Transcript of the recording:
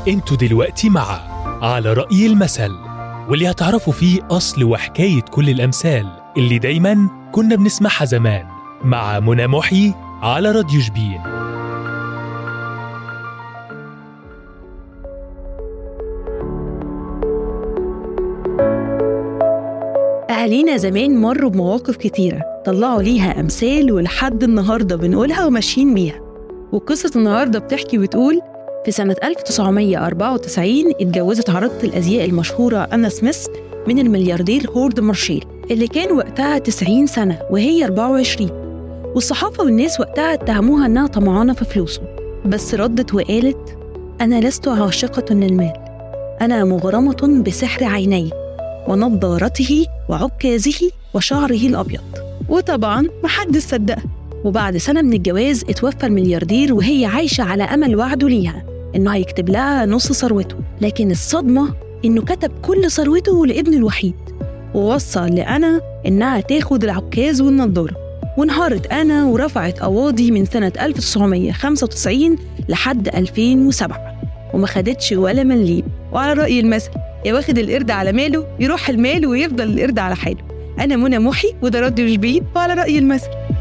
انتوا دلوقتي مع على رأي المثل، واللي هتعرفوا فيه أصل وحكاية كل الأمثال اللي دايماً كنا بنسمعها زمان، مع منى محي على راديو شبين. أهالينا زمان مروا بمواقف كتيرة طلعوا ليها أمثال ولحد النهاردة بنقولها وماشيين بيها. وقصة النهاردة بتحكي وتقول في سنة 1994 اتجوزت عارضة الأزياء المشهورة أنا سميث من الملياردير هورد مارشال اللي كان وقتها 90 سنة وهي 24، والصحافة والناس وقتها اتهموها أنها طمعانة في فلوسه، بس ردت وقالت: أنا لست عاشقة للمال، أنا مغرمة بسحر عيني ونضارته وعكازه وشعره الأبيض. وطبعاً محدش صدقها. وبعد سنة من الجواز اتوفى الملياردير وهي عايشة على أمل وعده ليها إنه هيكتب لها نص ثروته، لكن الصدمة إنه كتب كل ثروته لابنه الوحيد، ووصى لأنا إنها تاخد العكاز والنضارة. وانهارت أنا ورفعت قواضي من سنة 1995 لحد 2007 وما خدتش ولا مليم. وعلى رأي المثل، يا واخد القرد على ماله يروح المال ويفضل القرد على حاله. أنا منى محي وده راديو شبين وعلى رأي المثل.